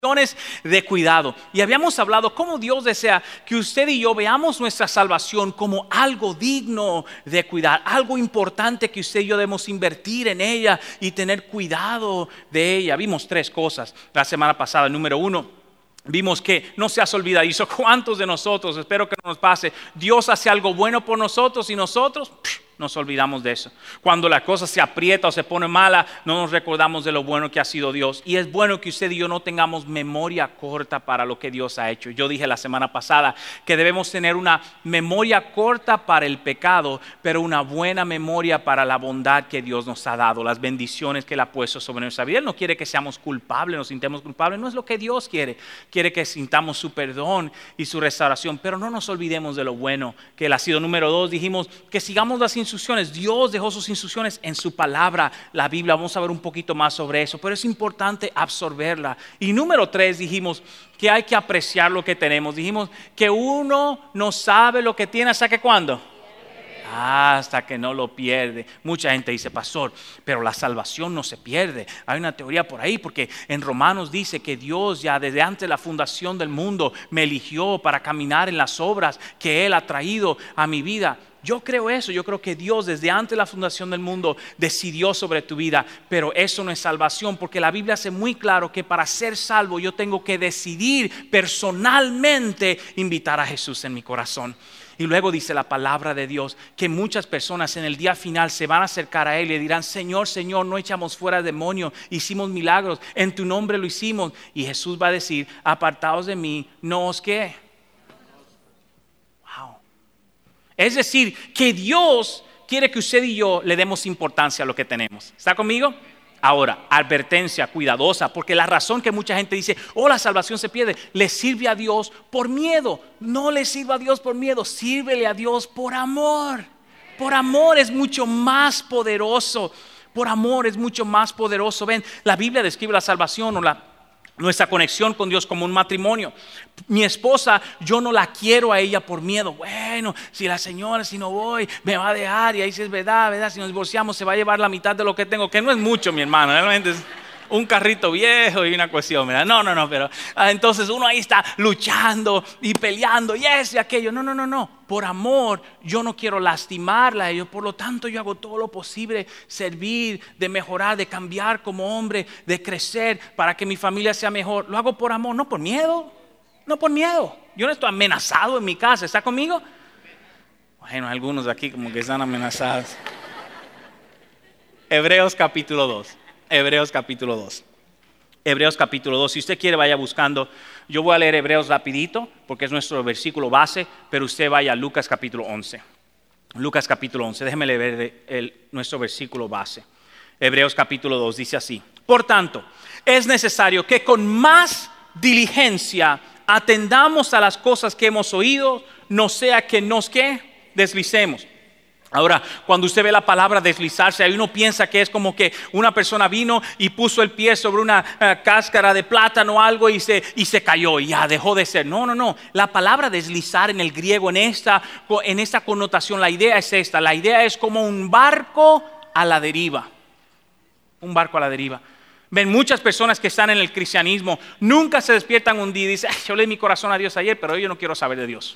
de cuidado. Y habíamos hablado cómo Dios desea que usted y yo veamos nuestra salvación como algo digno de cuidar, algo importante que usted y yo debemos invertir en ella y tener cuidado de ella. Vimos 3 cosas la semana pasada. Número 1, vimos que no seas olvidadizo. ¿Cuántos de nosotros, espero que no nos pase, Dios hace algo bueno por nosotros y nosotros nos olvidamos de eso? Cuando la cosa se aprieta o se pone mala, no nos recordamos de lo bueno que ha sido Dios. Y es bueno que usted y yo no tengamos memoria corta para lo que Dios ha hecho. Yo dije la semana pasada que debemos tener una memoria corta para el pecado, pero una buena memoria para la bondad que Dios nos ha dado, las bendiciones que Él ha puesto sobre nuestra vida. Él no quiere que seamos culpables, nos sintamos culpables. No es lo que Dios quiere. Quiere que sintamos su perdón y su restauración, pero no nos olvidemos de lo bueno que Él ha sido. Número 2, dijimos que sigamos las instrucciones. Dios dejó sus instrucciones en su palabra, la Biblia. Vamos a ver un poquito más sobre eso, pero es importante absorberla. Y número 3, dijimos que hay que apreciar lo que tenemos. Dijimos que uno no sabe lo que tiene hasta que ¿cuándo? Hasta que no lo pierde. Mucha gente dice, pastor, pero la salvación no se pierde. Hay una teoría por ahí, porque en Romanos dice que Dios ya desde antes de la fundación del mundo me eligió para caminar en las obras que Él ha traído a mi vida. Yo creo eso. Yo creo que Dios desde antes de la fundación del mundo decidió sobre tu vida, pero eso no es salvación, porque la Biblia hace muy claro que para ser salvo yo tengo que decidir personalmente invitar a Jesús en mi corazón. Y luego dice la palabra de Dios que muchas personas en el día final se van a acercar a Él y le dirán, Señor, Señor, no echamos fuera demonios, hicimos milagros, en tu nombre lo hicimos. Y Jesús va a decir, apartaos de mí, no os ¿qué? Wow. Es decir, que Dios quiere que usted y yo le demos importancia a lo que tenemos. ¿Está conmigo? Ahora, advertencia cuidadosa, porque la razón que mucha gente dice, la salvación se pierde, le sirve a Dios por miedo. No le sirva a Dios por miedo, sírvele a Dios por amor. Por amor es mucho más poderoso. Por amor es mucho más poderoso. Ven, la Biblia describe la salvación o nuestra conexión con Dios como un matrimonio. Mi esposa, yo no la quiero a ella por miedo. Bueno, si la señora, si no voy, me va a dejar. Y ahí sí es verdad, si nos divorciamos se va a llevar la mitad de lo que tengo. Que no es mucho, mi hermano, realmente es un carrito viejo y una cuestión, ¿verdad? No, pero entonces uno ahí está luchando y peleando y eso y aquello. No. Por amor, yo no quiero lastimarla a ellos. Por lo tanto, yo hago todo lo posible, servir, de mejorar, de cambiar como hombre, de crecer para que mi familia sea mejor. Lo hago por amor, no por miedo. No por miedo. Yo no estoy amenazado en mi casa. ¿Está conmigo? Bueno, algunos de aquí como que están amenazados. Hebreos capítulo 2. Si usted quiere, vaya buscando. Yo voy a leer Hebreos rapidito porque es nuestro versículo base, pero usted vaya a Lucas capítulo 11. Lucas capítulo 11, déjeme leer nuestro versículo base. Hebreos capítulo 2 dice así: por tanto, es necesario que con más diligencia atendamos a las cosas que hemos oído, no sea que nos deslicemos. Ahora, cuando usted ve la palabra deslizarse, ahí uno piensa que es como que una persona vino y puso el pie sobre una cáscara de plátano o algo y se cayó y ya dejó de ser. No. La palabra deslizar en el griego, en esta connotación, la idea es esta. La idea es como un barco a la deriva. Un barco a la deriva. Ven, muchas personas que están en el cristianismo nunca se despiertan un día y dicen, yo le di mi corazón a Dios ayer, pero yo no quiero saber de Dios.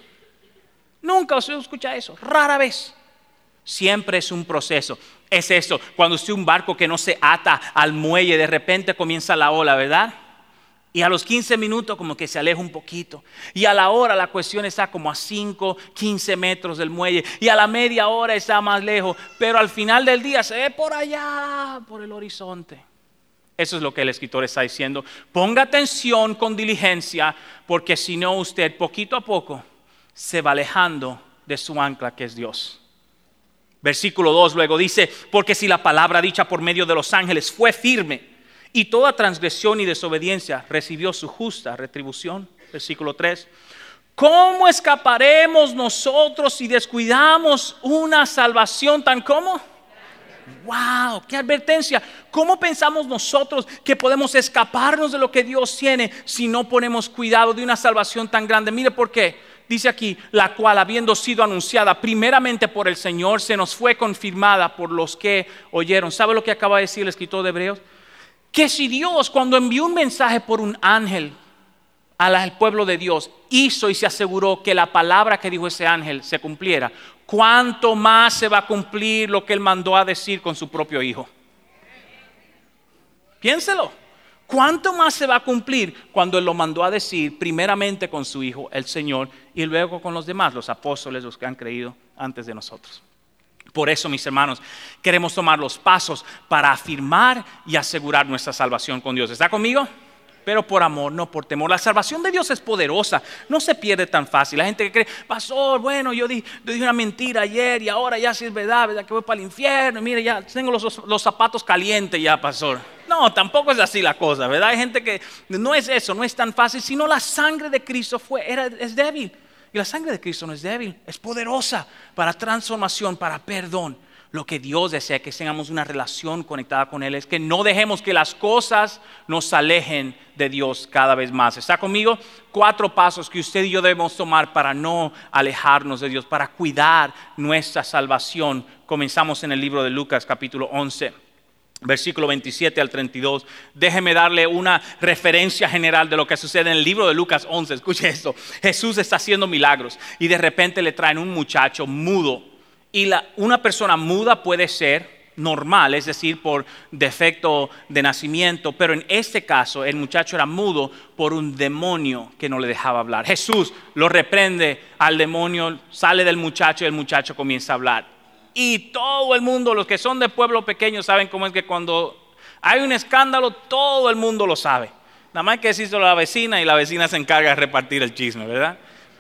Nunca usted escucha eso, rara vez. Siempre es un proceso. Es eso, cuando usted un barco que no se ata al muelle, de repente comienza la ola, ¿verdad? Y a los 15 minutos como que se aleja un poquito. Y a la hora la cuestión está como a 5, 15 metros del muelle. Y a la media hora está más lejos. Pero al final del día se ve por allá, por el horizonte. Eso es lo que el escritor está diciendo. Ponga atención con diligencia, porque si no usted poquito a poco se va alejando de su ancla, que es Dios. Versículo 2 luego dice, porque si la palabra dicha por medio de los ángeles fue firme y toda transgresión y desobediencia recibió su justa retribución. Versículo 3, ¿cómo escaparemos nosotros si descuidamos una salvación tan como? ¡Wow! ¡Qué advertencia! ¿Cómo pensamos nosotros que podemos escaparnos de lo que Dios tiene si no ponemos cuidado de una salvación tan grande? Mire por qué. Dice aquí, la cual habiendo sido anunciada primeramente por el Señor, se nos fue confirmada por los que oyeron. ¿Sabe lo que acaba de decir el escritor de Hebreos? que si Dios, cuando envió un mensaje por un ángel al pueblo de Dios, hizo y se aseguró que la palabra que dijo ese ángel se cumpliera, ¿cuánto más se va a cumplir lo que Él mandó a decir con su propio Hijo? Piénselo. ¿Cuánto más se va a cumplir cuando Él lo mandó a decir primeramente con su Hijo, el Señor, y luego con los demás, los apóstoles, los que han creído antes de nosotros? Por eso, mis hermanos, queremos tomar los pasos para afirmar y asegurar nuestra salvación con Dios. ¿Está conmigo? Pero por amor, no por temor. La salvación de Dios es poderosa, no se pierde tan fácil. La gente que cree, pastor, bueno, yo dije una mentira ayer y ahora ya sí es verdad que voy para el infierno. Mire, ya tengo los zapatos calientes ya, pastor. No, tampoco es así la cosa, ¿verdad? Hay gente que no es eso, no es tan fácil, sino la sangre de Cristo es débil. Y la sangre de Cristo no es débil, es poderosa para transformación, para perdón. Lo que Dios desea que tengamos una relación conectada con Él es que no dejemos que las cosas nos alejen de Dios cada vez más. ¿Está conmigo? 4 pasos que usted y yo debemos tomar para no alejarnos de Dios, para cuidar nuestra salvación. Comenzamos en el libro de Lucas capítulo 11. Versículo 27 al 32. Déjeme darle una referencia general de lo que sucede en el libro de Lucas 11. Escuche esto. Jesús está haciendo milagros y de repente le traen un muchacho mudo. Y una persona muda puede ser normal, es decir, por defecto de nacimiento. Pero en este caso el muchacho era mudo por un demonio que no le dejaba hablar. Jesús lo reprende al demonio, sale del muchacho y el muchacho comienza a hablar. Y todo el mundo, los que son de pueblo pequeño, saben cómo es que cuando hay un escándalo, todo el mundo lo sabe. Nada más hay que decírselo a la vecina y la vecina se encarga de repartir el chisme, ¿verdad?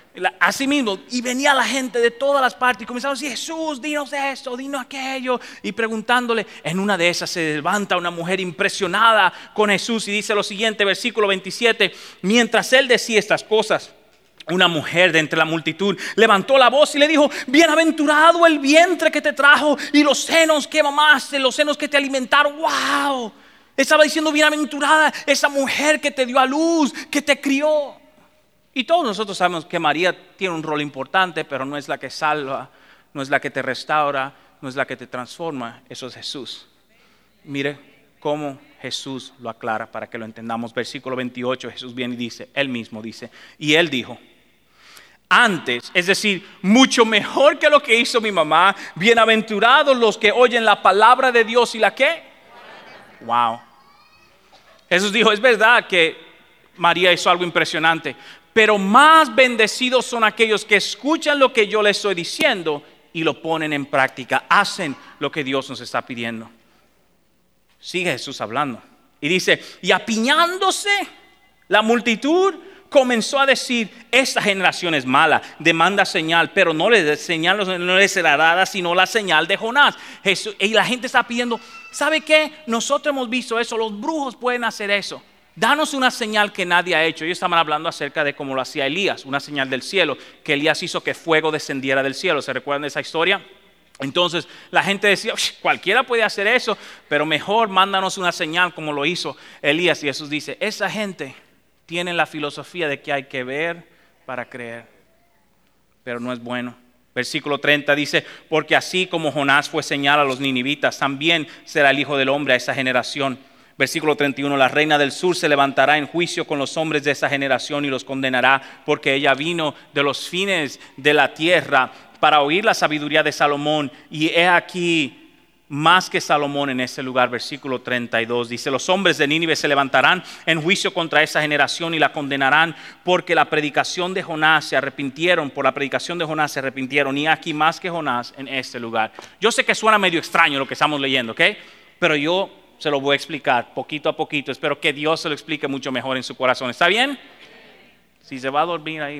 Así mismo, y venía la gente de todas las partes y comenzaron a decir, Jesús, dinos esto, dinos aquello. Y preguntándole, en una de esas se levanta una mujer impresionada con Jesús y dice lo siguiente, versículo 27, mientras él decía estas cosas, una mujer de entre la multitud levantó la voz y le dijo, bienaventurado el vientre que te trajo y los senos que mamaste, los senos que te alimentaron. ¡Wow! Estaba diciendo, bienaventurada esa mujer que te dio a luz, que te crió. Y todos nosotros sabemos que María tiene un rol importante, pero no es la que salva, no es la que te restaura, no es la que te transforma. Eso es Jesús. Mire cómo Jesús lo aclara para que lo entendamos. Versículo 28, Jesús viene y dice, él mismo dice, y él dijo, antes, es decir, mucho mejor que lo que hizo mi mamá, bienaventurados los que oyen la palabra de Dios y la ¿qué? Wow. Jesús dijo, es verdad que María hizo algo impresionante, pero más bendecidos son aquellos que escuchan lo que yo les estoy diciendo y lo ponen en práctica, hacen lo que Dios nos está pidiendo. Sigue Jesús hablando y dice, y apiñándose la multitud comenzó a decir, esta generación es mala, demanda señal, pero no les será dada sino la señal de Jonás. Y la gente está pidiendo, ¿sabe qué? Nosotros hemos visto eso, los brujos pueden hacer eso. Danos una señal que nadie ha hecho. Ellos estaban hablando acerca de cómo lo hacía Elías, una señal del cielo, que Elías hizo que fuego descendiera del cielo. ¿Se recuerdan de esa historia? Entonces la gente decía, cualquiera puede hacer eso, pero mejor mándanos una señal como lo hizo Elías. Y Jesús dice, esa gente tiene la filosofía de que hay que ver para creer, pero no es bueno. Versículo 30 dice, porque así como Jonás fue señal a los ninivitas, también será el Hijo del Hombre a esa generación. Versículo 31, la reina del sur se levantará en juicio con los hombres de esa generación y los condenará, porque ella vino de los fines de la tierra para oír la sabiduría de Salomón, y he aquí más que Salomón en ese lugar. Versículo 32 dice, los hombres de Nínive se levantarán en juicio contra esa generación y la condenarán, porque la predicación de Jonás se arrepintieron, por la predicación de Jonás se arrepintieron, y aquí más que Jonás en este lugar. Yo sé que suena medio extraño lo que estamos leyendo, ¿ok? Pero yo se lo voy a explicar poquito a poquito. Espero que Dios se lo explique mucho mejor en su corazón. ¿Está bien? Si se va a dormir ahí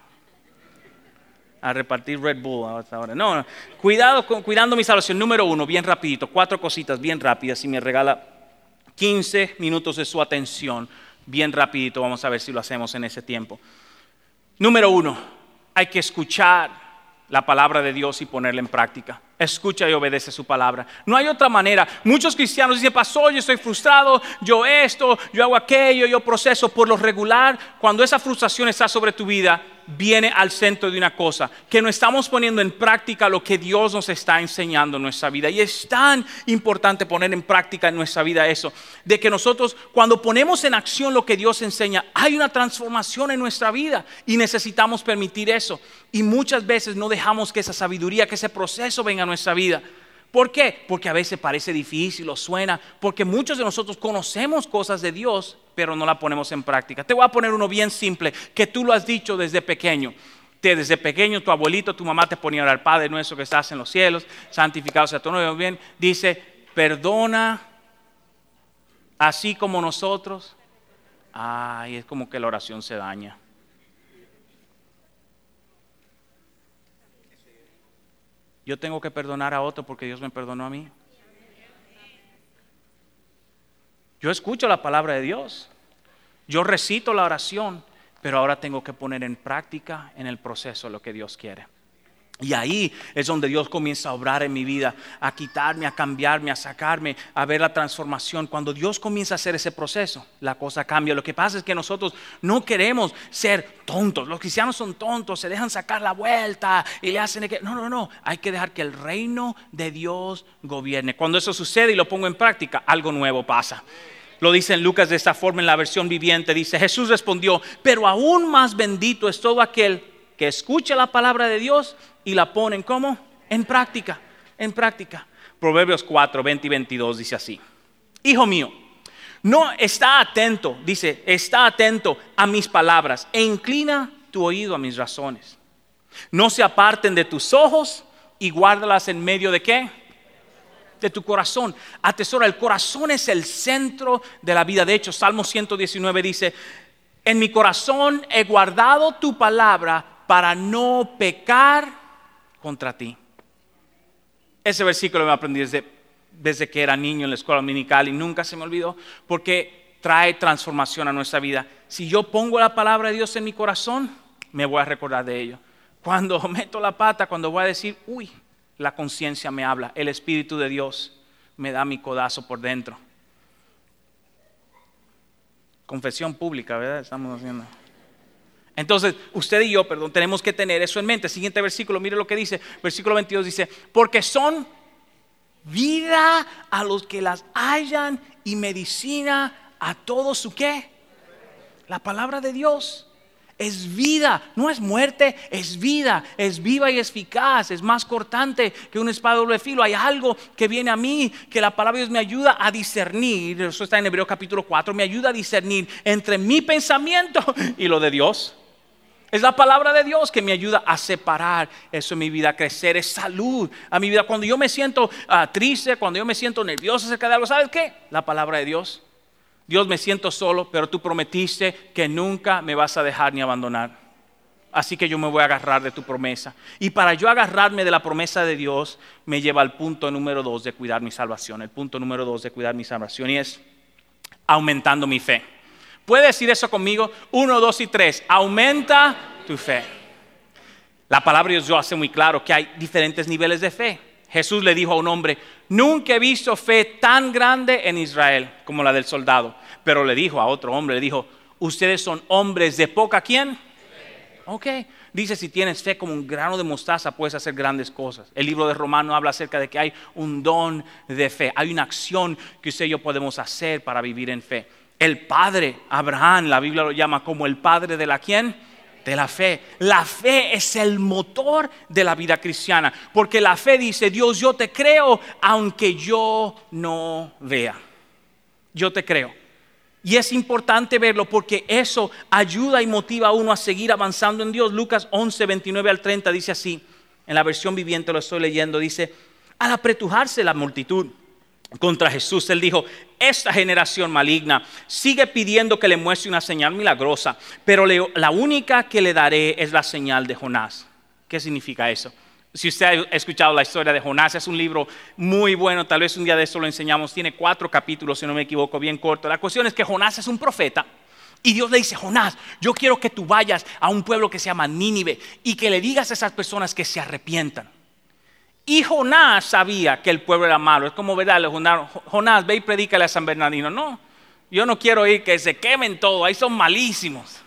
a repartir Red Bull hasta ahora. No. Cuidando mi salvación. Número 1, bien rapidito. 4 cositas bien rápidas. Si me regala 15 minutos de su atención, bien rapidito. Vamos a ver si lo hacemos en ese tiempo. Número 1, hay que escuchar la palabra de Dios y ponerla en práctica. Escucha y obedece su palabra. No hay otra manera. Muchos cristianos dicen, pastor, yo estoy frustrado, yo esto, yo hago aquello, yo proceso. Por lo regular, cuando esa frustración está sobre tu vida, viene al centro de una cosa, que no estamos poniendo en práctica lo que Dios nos está enseñando en nuestra vida. Y es tan importante poner en práctica en nuestra vida eso, de que nosotros cuando ponemos en acción lo que Dios enseña, hay una transformación en nuestra vida y necesitamos permitir eso. Y muchas veces no dejamos que esa sabiduría, que ese proceso venga a nuestra vida. ¿Por qué? Porque a veces parece difícil o suena, porque muchos de nosotros conocemos cosas de Dios, pero no la ponemos en práctica. Te voy a poner uno bien simple, que tú lo has dicho desde pequeño. Desde pequeño tu abuelito, tu mamá te ponía a orar, Padre nuestro que estás en los cielos, santificado sea tu nombre. Bien, dice, perdona así como nosotros. Ay, es como que la oración se daña. Yo tengo que perdonar a otro porque Dios me perdonó a mí. Yo escucho la palabra de Dios, yo recito la oración, pero ahora tengo que poner en práctica en el proceso lo que Dios quiere. Y ahí es donde Dios comienza a obrar en mi vida, a quitarme, a cambiarme, a sacarme, a ver la transformación. Cuando Dios comienza a hacer ese proceso, la cosa cambia. Lo que pasa es que nosotros no queremos ser tontos. Los cristianos son tontos, se dejan sacar la vuelta y le hacen... No. Hay que dejar que el reino de Dios gobierne. Cuando eso sucede y lo pongo en práctica, algo nuevo pasa. Lo dice en Lucas de esta forma en la versión viviente. Dice, Jesús respondió, pero aún más bendito es todo aquel que escucha la palabra de Dios y la ponen ¿cómo? En práctica. Proverbios 4, 20 y 22 dice así. Hijo mío, no está atento, dice, está atento a mis palabras e inclina tu oído a mis razones. No se aparten de tus ojos y guárdalas en medio de ¿qué? De tu corazón. Atesora, el corazón es el centro de la vida. De hecho, Salmo 119 dice, en mi corazón he guardado tu palabra para no pecar contra ti. Ese versículo me aprendí desde que era niño en la escuela dominical y nunca se me olvidó porque trae transformación a nuestra vida. Si yo pongo la palabra de Dios en mi corazón, me voy a recordar de ello. Cuando meto la pata, cuando voy a decir, uy, la conciencia me habla, el Espíritu de Dios me da mi codazo por dentro. Confesión pública, ¿verdad? Estamos haciendo. Entonces, usted y yo, tenemos que tener eso en mente. Siguiente versículo, mire lo que dice. Versículo 22 dice, porque son vida a los que las hallan y medicina a todos su ¿qué? La palabra de Dios es vida, no es muerte, es vida, es viva y eficaz, es más cortante que una espada de doble filo. Hay algo que viene a mí, que la palabra de Dios me ayuda a discernir. Eso está en Hebreos capítulo 4, me ayuda a discernir entre mi pensamiento y lo de Dios. Es la palabra de Dios que me ayuda a separar eso en mi vida, a crecer, es salud a mi vida. Cuando yo me siento triste, cuando yo me siento nervioso acerca de algo, ¿sabes qué? La palabra de Dios. Dios, me siento solo, pero tú prometiste que nunca me vas a dejar ni abandonar. Así que yo me voy a agarrar de tu promesa. Y para yo agarrarme de la promesa de Dios, me lleva al punto número 2 de cuidar mi salvación. El punto número 2 de cuidar mi salvación y es aumentando mi fe. ¿Puede decir eso conmigo? 1, 2 y 3. Aumenta tu fe. La palabra de Dios hace muy claro que hay diferentes niveles de fe. Jesús le dijo a un hombre, nunca he visto fe tan grande en Israel como la del soldado. Pero le dijo a otro hombre, le dijo, ustedes son hombres de poca ¿quién? Ok, dice si tienes fe como un grano de mostaza puedes hacer grandes cosas. El libro de Romanos habla acerca de que hay un don de fe. Hay una acción que usted y yo podemos hacer para vivir en fe. El padre Abraham, la Biblia lo llama como el padre de la ¿quién? De la fe. La fe es el motor de la vida cristiana. Porque la fe dice, Dios, yo te creo aunque yo no vea. Yo te creo. Y es importante verlo porque eso ayuda y motiva a uno a seguir avanzando en Dios. Lucas 11, 29 al 30 dice así. En la versión viviente lo estoy leyendo. Dice, al apretujarse la multitud contra Jesús, él dijo, esta generación maligna sigue pidiendo que le muestre una señal milagrosa, pero la única que le daré es la señal de Jonás. ¿Qué significa eso? Si usted ha escuchado la historia de Jonás, es un libro muy bueno, tal vez un día de eso lo enseñamos, tiene 4 capítulos si no me equivoco, bien corto. La cuestión es que Jonás es un profeta y Dios le dice, Jonás, yo quiero que tú vayas a un pueblo que se llama Nínive y que le digas a esas personas que se arrepientan. Y Jonás sabía que el pueblo era malo. Es como, ¿verdad? Jonás, ve y predícale a San Bernardino. No, yo no quiero ir, que se quemen todo, ahí son malísimos.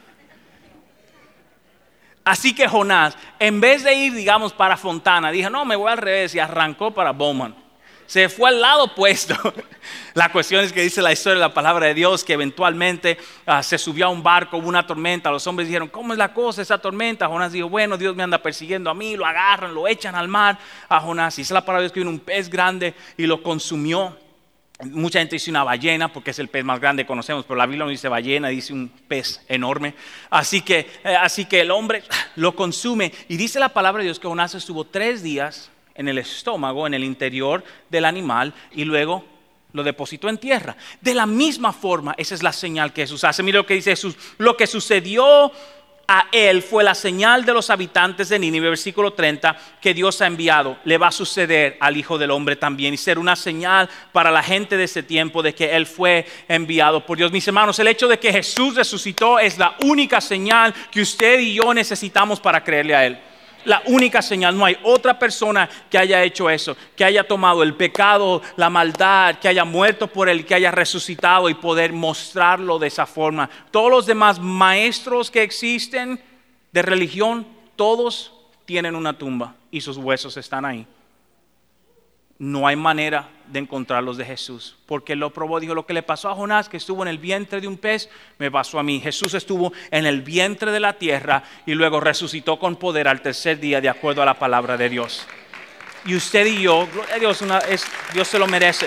Así que Jonás, en vez de ir, digamos, para Fontana, dijo, no, me voy al revés, y arrancó para Bowman. Se fue al lado opuesto. La cuestión es que dice la historia de la palabra de Dios que eventualmente se subió a un barco, hubo una tormenta. Los hombres dijeron, ¿cómo es la cosa esa tormenta? Jonás dijo, bueno, Dios me anda persiguiendo a mí. Lo agarran, lo echan al mar a Jonás. Y dice la palabra de Dios que vino un pez grande y lo consumió. Mucha gente dice una ballena porque es el pez más grande que conocemos, pero la Biblia no dice ballena, dice un pez enorme. Así que el hombre lo consume. Y dice la palabra de Dios que Jonás estuvo 3 días en el estómago, en el interior del animal, y luego lo depositó en tierra. De la misma forma, esa es la señal que Jesús hace. Mira lo que dice Jesús. Lo que sucedió a él fue la señal de los habitantes de Nínive, versículo 30, que Dios ha enviado. Le va a suceder al Hijo del Hombre también, y ser una señal para la gente de ese tiempo de que él fue enviado por Dios. Mis hermanos, el hecho de que Jesús resucitó es la única señal que usted y yo necesitamos para creerle a él. La única señal. No hay otra persona que haya hecho eso, que haya tomado el pecado, la maldad, que haya muerto por él, que haya resucitado y poder mostrarlo de esa forma. Todos los demás maestros que existen de religión, todos tienen una tumba y sus huesos están ahí. No hay manera de encontrarlos de Jesús, porque él lo probó. Dijo, lo que le pasó a Jonás, que estuvo en el vientre de un pez, me pasó a mí. Jesús estuvo en el vientre de la tierra y luego resucitó con poder al 3er día, de acuerdo a la palabra de Dios. Y usted y yo, gloria a Dios, Dios se lo merece.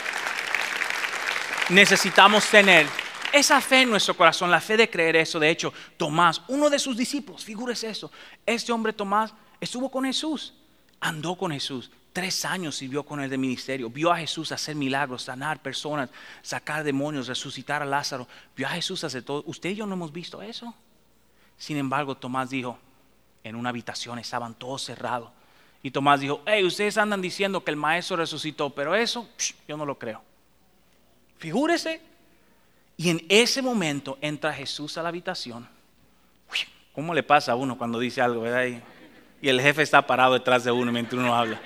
Necesitamos tener esa fe en nuestro corazón, la fe de creer eso. De hecho, Tomás, uno de sus discípulos, figúrese eso, este hombre Tomás estuvo con Jesús, andó con Jesús. 3 años sirvió con él de ministerio. Vio a Jesús hacer milagros, sanar personas, sacar demonios, resucitar a Lázaro. Vio a Jesús hacer todo. Usted y yo no hemos visto eso. Sin embargo, Tomás dijo, en una habitación estaban todos cerrados. Y Tomás dijo, hey, ustedes andan diciendo que el maestro resucitó, pero eso yo no lo creo. Figúrese. Y en ese momento entra Jesús a la habitación. ¿Cómo le pasa a uno cuando dice algo, verdad? Y el jefe está parado detrás de uno mientras uno habla.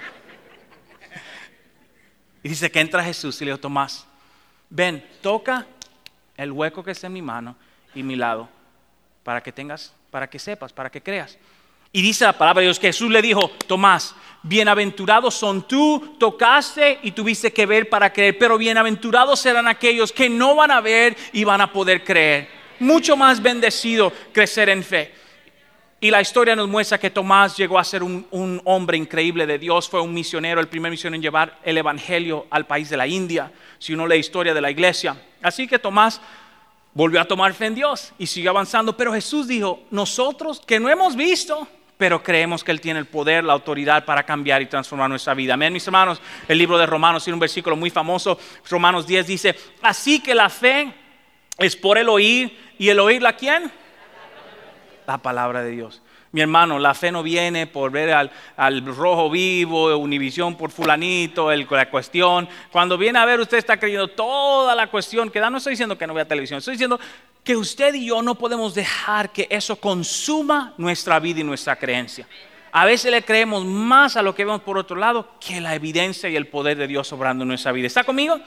Y dice que entra Jesús y le dijo, Tomás, ven, toca el hueco que está en mi mano y mi lado, para que sepas, para que creas. Y dice la palabra de Dios que Jesús le dijo, Tomás, bienaventurados son tú, tocaste y tuviste que ver para creer, pero bienaventurados serán aquellos que no van a ver y van a poder creer. Mucho más bendecido crecer en fe. Y la historia nos muestra que Tomás llegó a ser un hombre increíble de Dios. Fue un misionero, el primer misionero en llevar el evangelio al país de la India, si uno lee la historia de la iglesia. Así que Tomás volvió a tomar fe en Dios y siguió avanzando. Pero Jesús dijo, nosotros que no hemos visto, pero creemos que Él tiene el poder, la autoridad para cambiar y transformar nuestra vida. Amén, mis hermanos. El libro de Romanos tiene un versículo muy famoso. Romanos 10 dice, así que la fe es por el oír, y el oír, ¿la quién? La palabra de Dios. Mi hermano, la fe no viene por ver al Rojo Vivo, Univisión por fulanito, la cuestión. Cuando viene a ver, usted está creyendo toda la cuestión que da. No estoy diciendo que no vea televisión, estoy diciendo que usted y yo no podemos dejar que eso consuma nuestra vida y nuestra creencia. A veces le creemos más a lo que vemos por otro lado que la evidencia y el poder de Dios obrando en nuestra vida. ¿Está conmigo?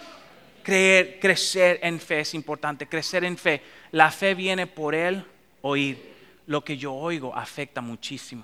Crecer en fe es importante, crecer en fe. La fe viene por el oír. Lo que yo oigo afecta muchísimo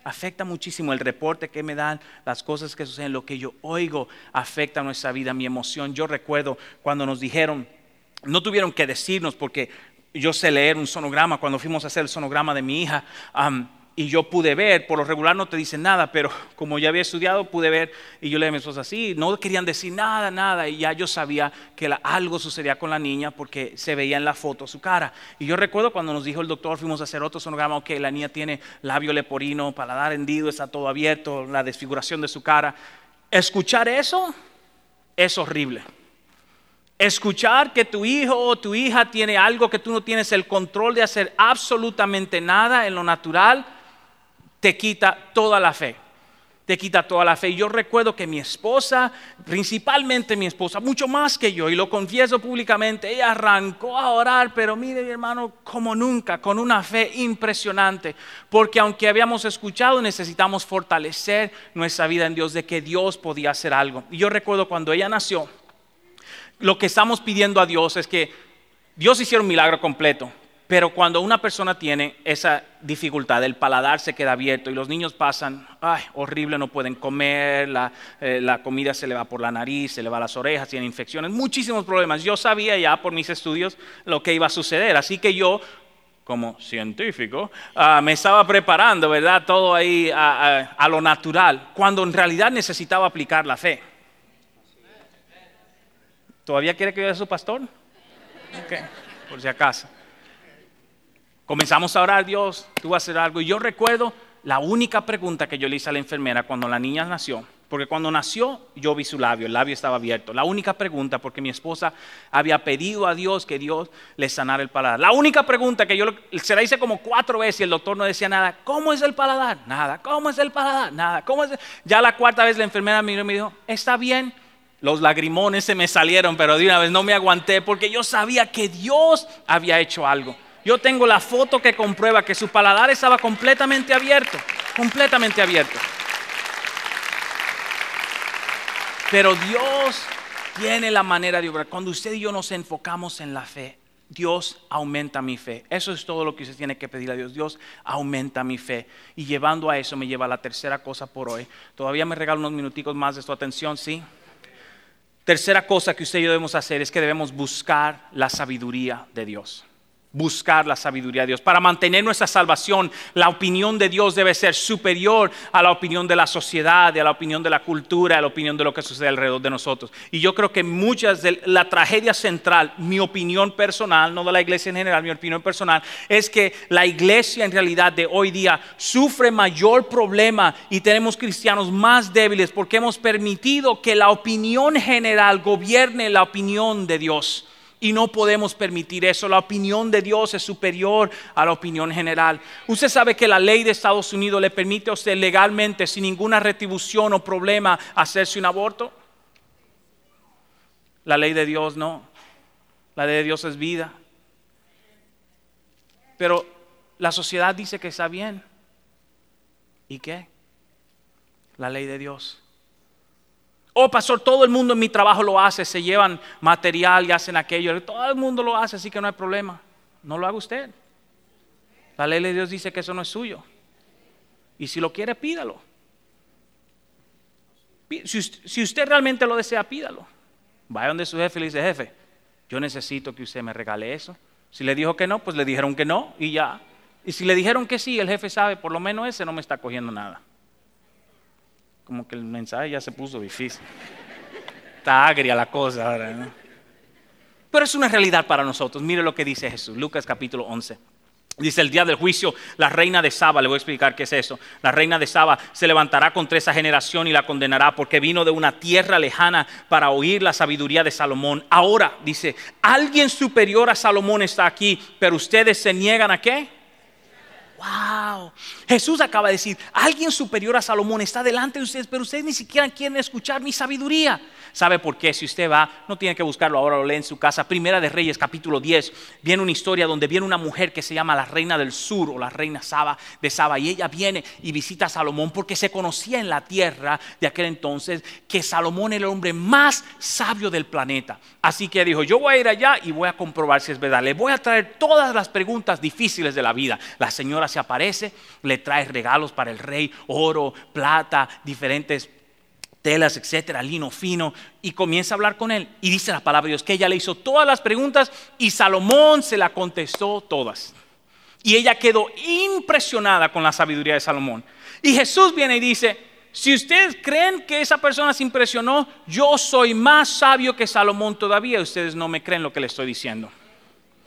el reporte que me dan, las cosas que suceden. Lo que yo oigo afecta nuestra vida, mi emoción. Yo recuerdo cuando nos dijeron, no tuvieron que decirnos porque yo sé leer un sonograma. Cuando fuimos a hacer el sonograma de mi hija, y yo pude ver, por lo regular no te dicen nada, pero como ya había estudiado pude ver, y yo le dije a mi esposa, sí, no querían decir nada, y ya yo sabía que algo sucedía con la niña porque se veía en la foto su cara. Y yo recuerdo cuando nos dijo el doctor, fuimos a hacer otro sonograma, ok, la niña tiene labio leporino, paladar hendido, está todo abierto, la desfiguración de su cara. Escuchar eso es horrible. Escuchar que tu hijo o tu hija tiene algo que tú no tienes el control de hacer absolutamente nada en lo natural, te quita toda la fe. te quita toda la fe. Yo recuerdo que mi esposa, principalmente mi esposa, mucho más que yo, y lo confieso públicamente, ella arrancó a orar, pero mire mi hermano, como nunca, con una fe impresionante, porque aunque habíamos escuchado, necesitamos fortalecer nuestra vida en Dios, de que Dios podía hacer algo. Y yo recuerdo cuando ella nació, lo que estamos pidiendo a Dios es que Dios hiciera un milagro completo. Pero cuando una persona tiene esa dificultad, el paladar se queda abierto y los niños pasan, horrible, no pueden comer, la comida se le va por la nariz, se le va a las orejas, tienen infecciones, muchísimos problemas. Yo sabía ya por mis estudios lo que iba a suceder, así que yo, como científico, me estaba preparando, ¿verdad? Todo ahí a lo natural, cuando en realidad necesitaba aplicar la fe. ¿Todavía quiere que yo sea su pastor? Okay, por si acaso. Comenzamos a orar, Dios, tú vas a hacer algo. Y yo recuerdo la única pregunta que yo le hice a la enfermera cuando la niña nació. Porque cuando nació, yo vi su labio, el labio estaba abierto. La única pregunta, porque mi esposa había pedido a Dios que Dios le sanara el paladar. La única pregunta que yo se la hice como 4 veces y el doctor no decía nada. ¿Cómo es el paladar? Nada. ¿Cómo es el paladar? Nada. ¿Cómo es? Ya la 4ª vez la enfermera miró y me dijo, está bien. Los lagrimones se me salieron, pero de una vez no me aguanté porque yo sabía que Dios había hecho algo. Yo tengo la foto que comprueba que su paladar estaba completamente abierto, completamente abierto. Pero Dios tiene la manera de obrar. Cuando usted y yo nos enfocamos en la fe, Dios aumenta mi fe. Eso es todo lo que usted tiene que pedir a Dios. Dios aumenta mi fe. Y llevando a eso me lleva a la tercera cosa por hoy. Todavía me regalo unos minuticos más de su atención, ¿sí? Tercera cosa que usted y yo debemos hacer es que debemos buscar la sabiduría de Dios. Buscar la sabiduría de Dios. Para mantener nuestra salvación, la opinión de Dios debe ser superior a la opinión de la sociedad, a la opinión de la cultura, a la opinión de lo que sucede alrededor de nosotros. Y yo creo que muchas de la tragedia central, mi opinión personal, no de la iglesia en general, mi opinión personal, es que la iglesia en realidad de hoy día sufre mayor problema y tenemos cristianos más débiles porque hemos permitido que la opinión general gobierne la opinión de Dios. Y no podemos permitir eso. La opinión de Dios es superior a la opinión general. Usted sabe que la ley de Estados Unidos le permite a usted legalmente, sin ninguna retribución o problema, hacerse un aborto. La ley de Dios no. La ley de Dios es vida. Pero la sociedad dice que está bien. ¿Y qué? La ley de Dios. Oh, pastor, todo el mundo en mi trabajo lo hace, se llevan material y hacen aquello. Todo el mundo lo hace, así que no hay problema. No lo haga usted. La ley de Dios dice que eso no es suyo. Y si lo quiere, pídalo. Si usted realmente lo desea, pídalo. Vaya donde su jefe y le dice, jefe, yo necesito que usted me regale eso. Si le dijo que no, pues le dijeron que no y ya. Y si le dijeron que sí, el jefe sabe, por lo menos ese no me está cogiendo nada. Como que el mensaje ya se puso difícil. Está agria la cosa ahora, ¿no? Pero es una realidad para nosotros. Mire lo que dice Jesús, Lucas capítulo 11. Dice, el día del juicio, la reina de Saba, le voy a explicar qué es eso. La reina de Saba se levantará contra esa generación y la condenará porque vino de una tierra lejana para oír la sabiduría de Salomón. Ahora, dice, alguien superior a Salomón está aquí, pero ustedes se niegan ¿a qué? Wow, Jesús acaba de decir, alguien superior a Salomón está delante de ustedes, pero ustedes ni siquiera quieren escuchar mi sabiduría. ¿Sabe por qué? Si usted va, no tiene que buscarlo ahora, lo lee en su casa. Primera de Reyes, capítulo 10, viene una historia donde viene una mujer que se llama la reina del sur o la reina de Saba, y ella viene y visita a Salomón porque se conocía en la tierra de aquel entonces que Salomón era el hombre más sabio del planeta. Así que dijo, yo voy a ir allá y voy a comprobar si es verdad. Le voy a traer todas las preguntas difíciles de la vida. La señora se aparece, le trae regalos para el rey, oro, plata, diferentes telas, etcétera, lino fino, y comienza a hablar con él. Y dice la palabra de Dios que ella le hizo todas las preguntas y Salomón se la contestó todas. Y ella quedó impresionada con la sabiduría de Salomón. Y Jesús viene y dice, si ustedes creen que esa persona se impresionó, yo soy más sabio que Salomón todavía. Ustedes no me creen lo que le estoy diciendo.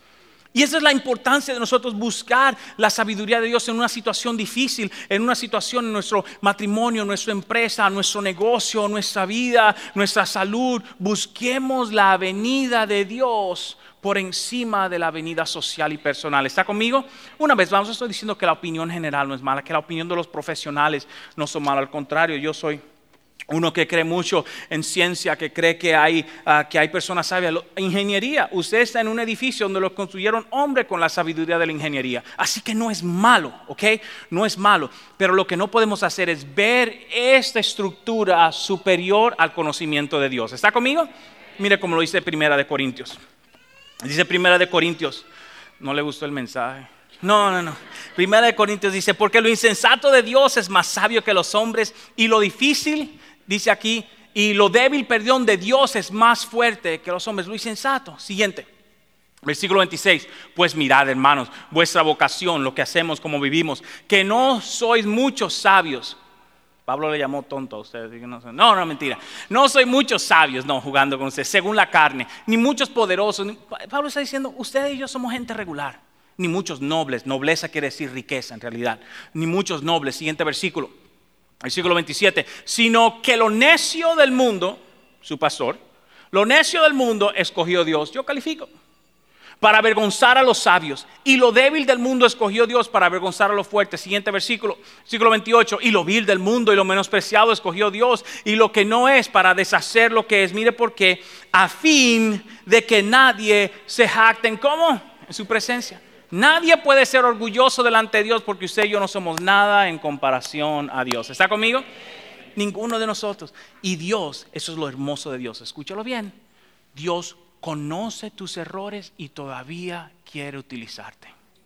Y esa es la importancia de nosotros buscar la sabiduría de Dios en una situación difícil, en una situación en nuestro matrimonio, nuestra empresa, nuestro negocio, nuestra vida, nuestra salud. Busquemos la venida de Dios por encima de la venida social y personal. ¿Está conmigo? Una vez, vamos, estoy diciendo que la opinión general no es mala, que la opinión de los profesionales no son malas. Al contrario, yo soy uno que cree mucho en ciencia, que cree que hay personas sabias. Ingeniería, usted está en un edificio donde lo construyeron hombres con la sabiduría de la ingeniería. Así que no es malo, ¿ok? No es malo. Pero lo que no podemos hacer es ver esta estructura superior al conocimiento de Dios. ¿Está conmigo? Mire cómo lo dice Primera de Corintios. Dice Primera de Corintios. ¿No le gustó el mensaje? No. Primera de Corintios dice, porque lo insensato de Dios es más sabio que los hombres, y lo difícil, dice aquí, y lo débil, perdón, de Dios es más fuerte que los hombres. Lo insensato. Siguiente, versículo 26. Pues mirad, hermanos, vuestra vocación, lo que hacemos, como vivimos, que no sois muchos sabios. Pablo le llamó tonto a ustedes. No, mentira. No soy muchos sabios, no, jugando con ustedes, según la carne, ni muchos poderosos. Pablo está diciendo, ustedes y yo somos gente regular. Ni muchos nobles, nobleza quiere decir riqueza en realidad. Ni muchos nobles, siguiente versículo, versículo 27. Sino que lo necio del mundo, su pastor, lo necio del mundo escogió Dios. Yo califico. Para avergonzar a los sabios. Y lo débil del mundo escogió Dios para avergonzar a los fuertes. Siguiente versículo, versículo 28. Y lo vil del mundo y lo menospreciado escogió Dios. Y lo que no es para deshacer lo que es. Mire por qué. A fin de que nadie se jacte en ¿cómo? En su presencia. Nadie puede ser orgulloso delante de Dios porque usted y yo no somos nada en comparación a Dios. ¿Está conmigo? Ninguno de nosotros. Y Dios, eso es lo hermoso de Dios. Escúchalo bien. Dios conoce tus errores y todavía quiere utilizarte.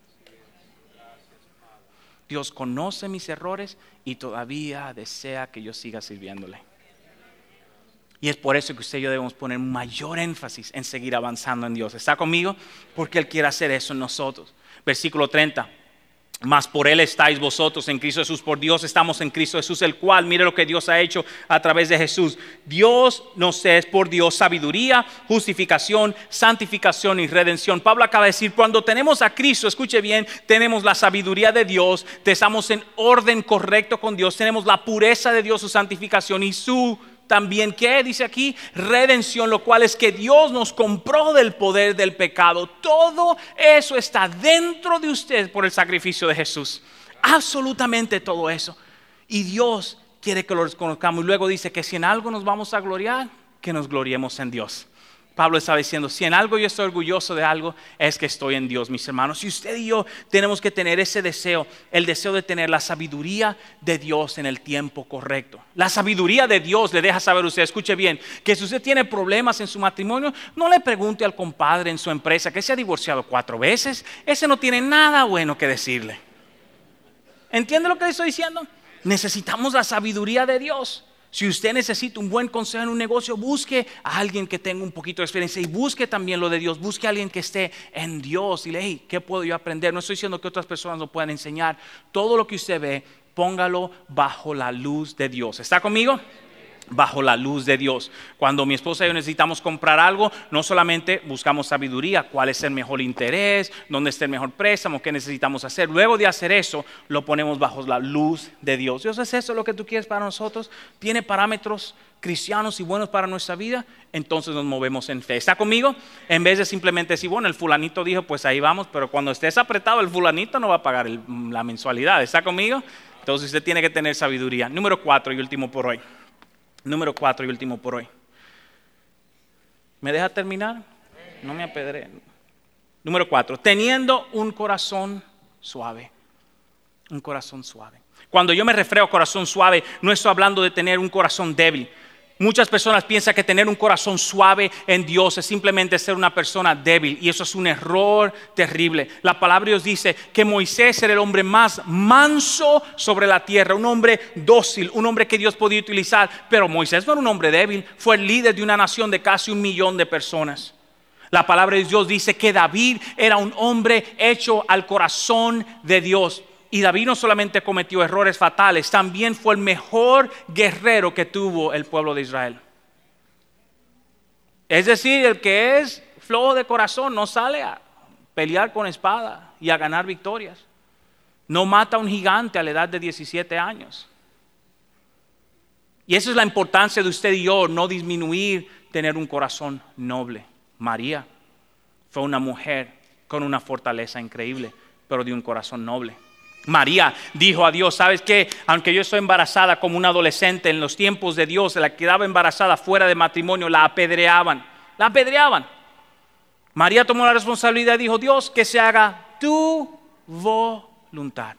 Dios conoce mis errores y todavía desea que yo siga sirviéndole. Y es por eso que usted y yo debemos poner mayor énfasis en seguir avanzando en Dios. ¿Está conmigo? Porque Él quiere hacer eso en nosotros. Versículo 30. Mas por Él estáis vosotros en Cristo Jesús. Por Dios estamos en Cristo Jesús, el cual, mire lo que Dios ha hecho a través de Jesús. Dios nos es por Dios sabiduría, justificación, santificación y redención. Pablo acaba de decir, cuando tenemos a Cristo, escuche bien, tenemos la sabiduría de Dios, estamos en orden correcto con Dios, tenemos la pureza de Dios, su santificación y su también, ¿qué dice aquí? Redención, lo cual es que Dios nos compró del poder del pecado. Todo eso está dentro de usted por el sacrificio de Jesús. Absolutamente todo eso. Y Dios quiere que lo reconozcamos. Y luego dice que si en algo nos vamos a gloriar, que nos gloriemos en Dios. Pablo está diciendo, si en algo yo estoy orgulloso de algo, es que estoy en Dios, mis hermanos. Y usted y yo tenemos que tener ese deseo, el deseo de tener la sabiduría de Dios en el tiempo correcto. La sabiduría de Dios le deja saber a usted, escuche bien, que si usted tiene problemas en su matrimonio, no le pregunte al compadre en su empresa que se ha divorciado 4 veces. Ese no tiene nada bueno que decirle. ¿Entiende lo que le estoy diciendo? Necesitamos la sabiduría de Dios. Si usted necesita un buen consejo en un negocio, busque a alguien que tenga un poquito de experiencia y busque también lo de Dios. Busque a alguien que esté en Dios y le diga, hey, ¿qué puedo yo aprender? No estoy diciendo que otras personas no puedan enseñar. Todo lo que usted ve, póngalo bajo la luz de Dios. ¿Está conmigo? Bajo la luz de Dios. Cuando mi esposa y yo necesitamos comprar algo, no solamente buscamos sabiduría, cuál es el mejor interés, dónde está el mejor préstamo, qué necesitamos hacer. Luego de hacer eso, lo ponemos bajo la luz de Dios. Dios, ¿es eso lo que tú quieres para nosotros? ¿Tiene parámetros cristianos y buenos para nuestra vida? Entonces nos movemos en fe. ¿Está conmigo? En vez de simplemente decir, bueno, el fulanito dijo, pues ahí vamos, pero cuando estés apretado, el fulanito no va a pagar la mensualidad. ¿Está conmigo? Entonces usted tiene que tener sabiduría. Número 4 y último por hoy. Número 4 y último por hoy. ¿Me deja terminar? No me apedreen. Número 4. Teniendo un corazón suave. Un corazón suave. Cuando yo me refiero a corazón suave, no estoy hablando de tener un corazón débil. Muchas personas piensan que tener un corazón suave en Dios es simplemente ser una persona débil, y eso es un error terrible. La palabra de Dios dice que Moisés era el hombre más manso sobre la tierra, un hombre dócil, un hombre que Dios podía utilizar, pero Moisés no era un hombre débil, fue el líder de una nación de casi 1 millón de personas. La palabra de Dios dice que David era un hombre hecho al corazón de Dios. Y David no solamente cometió errores fatales, también fue el mejor guerrero que tuvo el pueblo de Israel. Es decir, el que es flojo de corazón no sale a pelear con espada y a ganar victorias. No mata a un gigante a la edad de 17 años. Y esa es la importancia de usted y yo, no disminuir, tener un corazón noble. María fue una mujer con una fortaleza increíble, pero de un corazón noble. María dijo a Dios, ¿sabes qué? Aunque yo estoy embarazada como una adolescente, en los tiempos de Dios, la que quedaba embarazada fuera de matrimonio, la apedreaban. La apedreaban. María tomó la responsabilidad y dijo, Dios, que se haga tu voluntad.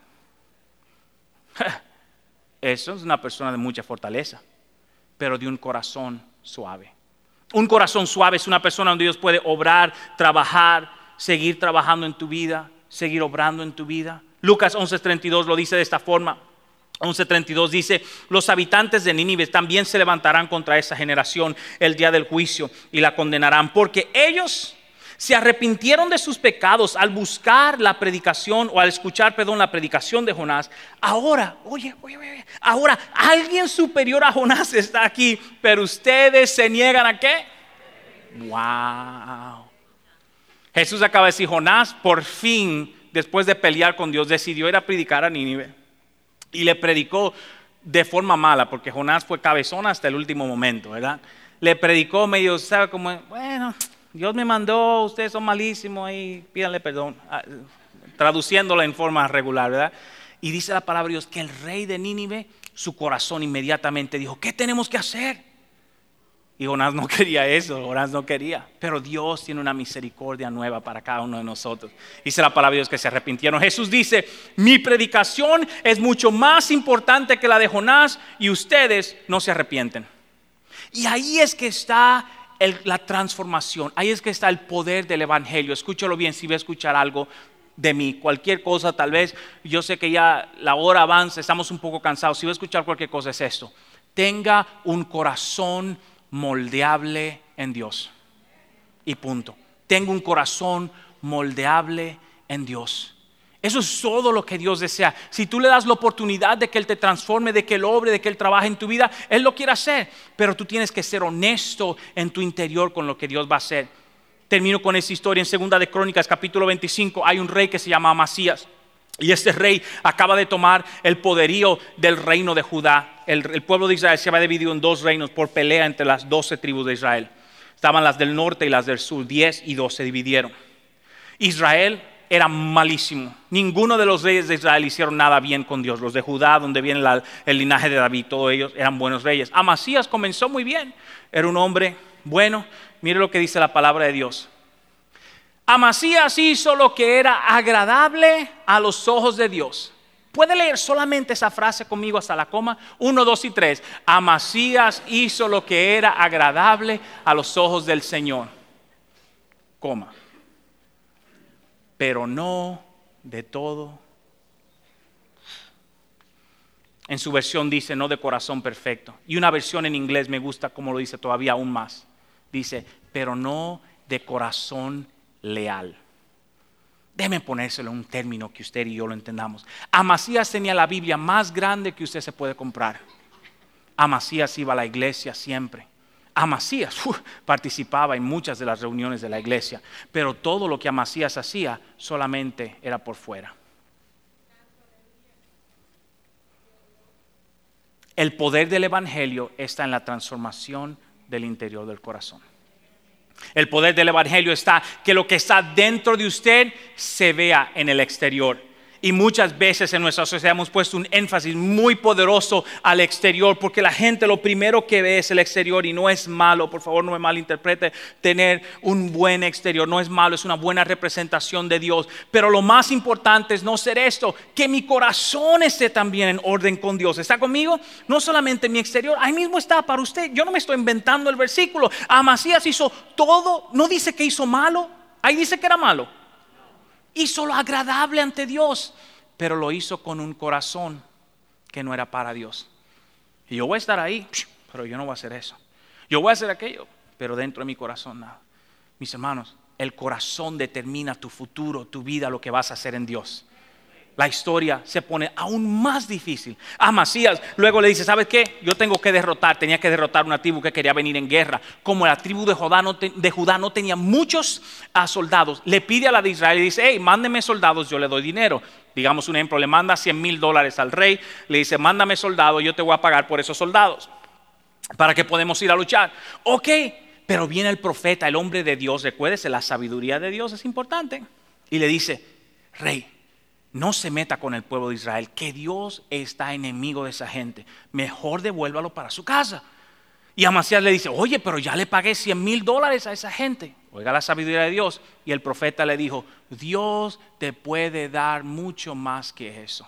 Eso es una persona de mucha fortaleza, pero de un corazón suave. Un corazón suave es una persona donde Dios puede obrar, trabajar, seguir trabajando en tu vida, seguir obrando en tu vida. Lucas 11:32 lo dice de esta forma. 11:32 dice, los habitantes de Nínive también se levantarán contra esa generación el día del juicio y la condenarán, porque ellos se arrepintieron de sus pecados al buscar la predicación o al escuchar, la predicación de Jonás. Ahora, ahora alguien superior a Jonás está aquí, pero ustedes se niegan ¿a qué? Wow. Jesús acaba de decir, Jonás por fin, después de pelear con Dios, decidió ir a predicar a Nínive. Y le predicó de forma mala, porque Jonás fue cabezón hasta el último momento, ¿verdad? Le predicó medio, ¿sabe? Como, bueno, Dios me mandó, ustedes son malísimos y pídanle perdón. Traduciéndola en forma regular, ¿verdad? Y dice la palabra de Dios que el rey de Nínive, su corazón inmediatamente dijo, ¿qué tenemos que hacer? Y Jonás no quería eso, Jonás no quería. Pero Dios tiene una misericordia nueva para cada uno de nosotros. Dice la palabra de Dios que se arrepintieron. Jesús dice, mi predicación es mucho más importante que la de Jonás y ustedes no se arrepienten. Y ahí es que está la transformación, ahí es que está el poder del evangelio. Escúchalo bien si va a escuchar algo de mí, cualquier cosa tal vez, yo sé que ya la hora avanza, estamos un poco cansados, si va a escuchar cualquier cosa es esto: tenga un corazón moldeable en Dios y punto. Tenga un corazón moldeable en Dios. Eso es todo lo que Dios desea. Si tú le das la oportunidad de que Él te transforme, de que Él obre, de que Él trabaje en tu vida, Él lo quiere hacer, pero tú tienes que ser honesto en tu interior con lo que Dios va a hacer. Termino con esta historia en 2 de Crónicas capítulo 25. Hay un rey que se llama Amasías. Y este rey acaba de tomar el poderío del reino de Judá. El pueblo de Israel se había dividido en dos reinos por pelea entre las 12 tribus de Israel. Estaban las del norte y las del sur, 10 y 2 se dividieron. Israel era malísimo. Ninguno de los reyes de Israel hicieron nada bien con Dios. Los de Judá, donde viene el linaje de David, todos ellos eran buenos reyes. Amasías comenzó muy bien. Era un hombre bueno. Mire lo que dice la palabra de Dios. Amasías hizo lo que era agradable a los ojos de Dios. ¿Puede leer solamente esa frase conmigo hasta la coma? 1, 2 y 3. Amasías hizo lo que era agradable a los ojos del Señor. Coma. Pero no de todo. En su versión dice no de corazón perfecto. Y una versión en inglés me gusta como lo dice todavía aún más. Dice, pero no de corazón leal. Déjeme ponérselo en un término que usted y yo lo entendamos. Amasías tenía la Biblia más grande que usted se puede comprar. Amasías iba a la iglesia siempre. Amasías participaba en muchas de las reuniones de la iglesia, pero todo lo que Amasías hacía solamente era por fuera. El poder del evangelio está en la transformación del interior del corazón. El poder del evangelio está que lo que está dentro de usted se vea en el exterior. Y muchas veces en nuestra sociedad hemos puesto un énfasis muy poderoso al exterior, porque la gente lo primero que ve es el exterior, y no es malo, por favor no me malinterprete, tener un buen exterior no es malo, es una buena representación de Dios, pero lo más importante es no ser esto, que mi corazón esté también en orden con Dios. ¿Está conmigo? No solamente mi exterior, ahí mismo está para usted. Yo no me estoy inventando el versículo. Amasías hizo todo, no dice que hizo malo, ahí dice que era malo. Hizo lo agradable ante Dios, pero lo hizo con un corazón que no era para Dios. Y yo voy a estar ahí, pero yo no voy a hacer eso. Yo voy a hacer aquello, pero dentro de mi corazón nada. Mis hermanos, el corazón determina tu futuro, tu vida, lo que vas a hacer en Dios. la historia se pone aún más difícil. Amasías luego le dice, ¿sabes qué? Yo tenía que derrotar una tribu que quería venir en guerra. Como la tribu de Judá no tenía muchos soldados, le pide a la de Israel y dice, hey, mándeme soldados, yo le doy dinero. Digamos un ejemplo, le manda $100,000 al rey, le dice, mándame soldados, yo te voy a pagar por esos soldados, para que podamos ir a luchar. Ok, pero viene el profeta, el hombre de Dios, recuérdese, la sabiduría de Dios es importante. Y le dice, rey, no se meta con el pueblo de Israel, que Dios está enemigo de esa gente. Mejor devuélvalo para su casa. Y Amasías le dice, oye, pero ya le pagué $100,000 a esa gente. Oiga la sabiduría de Dios. Y el profeta le dijo, Dios te puede dar mucho más que eso.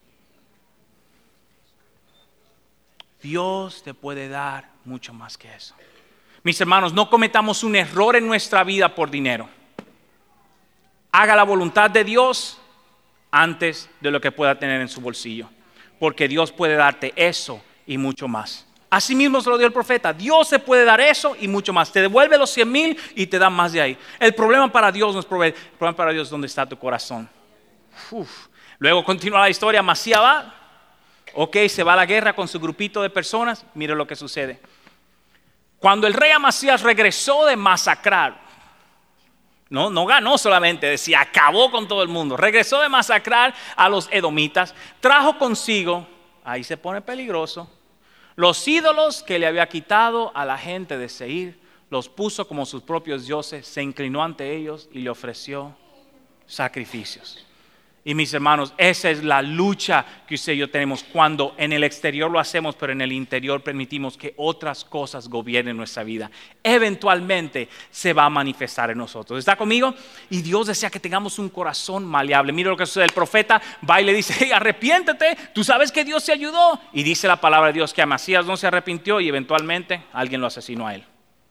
Dios te puede dar mucho más que eso. Mis hermanos, no cometamos un error en nuestra vida por dinero. Haga la voluntad de Dios antes de lo que pueda tener en su bolsillo, porque Dios puede darte eso y mucho más. Así mismo se lo dio el profeta, Dios se puede dar eso y mucho más. Te devuelve los 100,000 y te da más de ahí. El problema para Dios no es proveer, el problema para Dios es dónde está tu corazón. Luego continúa la historia, Amasías va, se va a la guerra con su grupito de personas. Mire lo que sucede. Cuando el rey Amasías regresó de masacrar, no ganó solamente, decía, acabó con todo el mundo. Regresó de masacrar a los edomitas, trajo consigo, ahí se pone peligroso, los ídolos que le había quitado a la gente de Seir, los puso como sus propios dioses, se inclinó ante ellos y le ofreció sacrificios. Y mis hermanos, esa es la lucha que usted y yo tenemos cuando en el exterior lo hacemos, pero en el interior permitimos que otras cosas gobiernen nuestra vida. Eventualmente se va a manifestar en nosotros. ¿Está conmigo? Y Dios desea que tengamos un corazón maleable. Mira lo que sucede. El profeta va y le dice, hey, arrepiéntete, tú sabes que Dios te ayudó. Y dice la palabra de Dios que Amasías no se arrepintió y eventualmente alguien lo asesinó a él.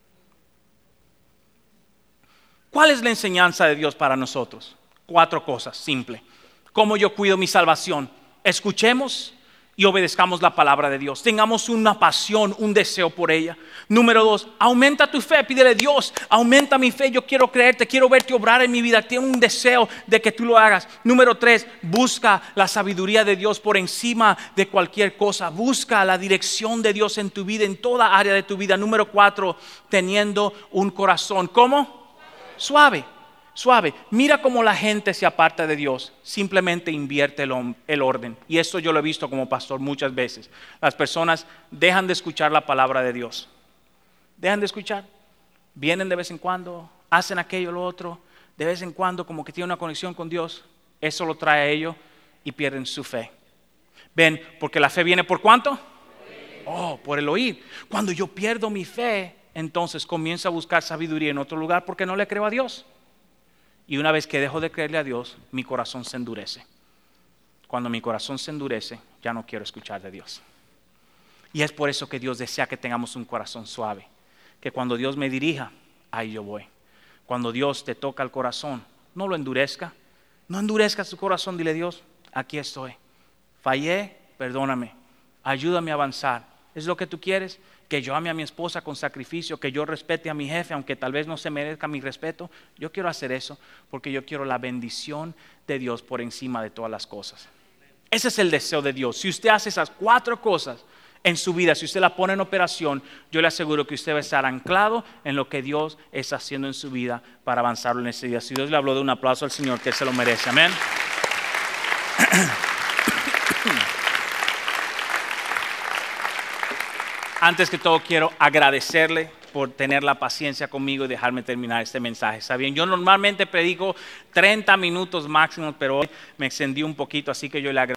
¿Cuál es la enseñanza de Dios para nosotros? 4 cosas, simple. ¿Cómo yo cuido mi salvación? Escuchemos y obedezcamos la palabra de Dios. Tengamos una pasión, un deseo por ella. Número 2, aumenta tu fe. Pídele, Dios, aumenta mi fe. Yo quiero creerte, quiero verte obrar en mi vida. Tengo un deseo de que tú lo hagas. Número 3, busca la sabiduría de Dios por encima de cualquier cosa. Busca la dirección de Dios en tu vida, en toda área de tu vida. Número 4, teniendo un corazón, ¿cómo? Suave. Mira cómo la gente se aparta de Dios. Simplemente invierte el orden. Y esto yo lo he visto como pastor muchas veces. Las personas dejan de escuchar la palabra de Dios. Dejan de escuchar. Vienen de vez en cuando, hacen aquello, lo otro. De vez en cuando como que tienen una conexión con Dios. Eso lo trae a ellos y pierden su fe. Ven, porque la fe viene ¿por cuánto? Por el oír. Cuando yo pierdo mi fe, entonces comienzo a buscar sabiduría en otro lugar porque no le creo a Dios. Y una vez que dejo de creerle a Dios, mi corazón se endurece. Cuando mi corazón se endurece, ya no quiero escuchar de Dios. Y es por eso que Dios desea que tengamos un corazón suave. Que cuando Dios me dirija, ahí yo voy. Cuando Dios te toca el corazón, no lo endurezca. No endurezca su corazón, dile, Dios, aquí estoy. Fallé, perdóname. Ayúdame a avanzar. ¿Es lo que tú quieres? Que yo ame a mi esposa con sacrificio, que yo respete a mi jefe, aunque tal vez no se merezca mi respeto. Yo quiero hacer eso porque yo quiero la bendición de Dios por encima de todas las cosas. Ese es el deseo de Dios. Si usted hace esas 4 cosas en su vida, si usted la pone en operación, yo le aseguro que usted va a estar anclado en lo que Dios está haciendo en su vida para avanzarlo en ese día. Si Dios le habló, de un aplauso al Señor, que Él se lo merece. Amén. Antes que todo quiero agradecerle por tener la paciencia conmigo y dejarme terminar este mensaje. ¿Está bien? Yo normalmente predico 30 minutos máximo, pero hoy me extendí un poquito, así que yo le agradezco.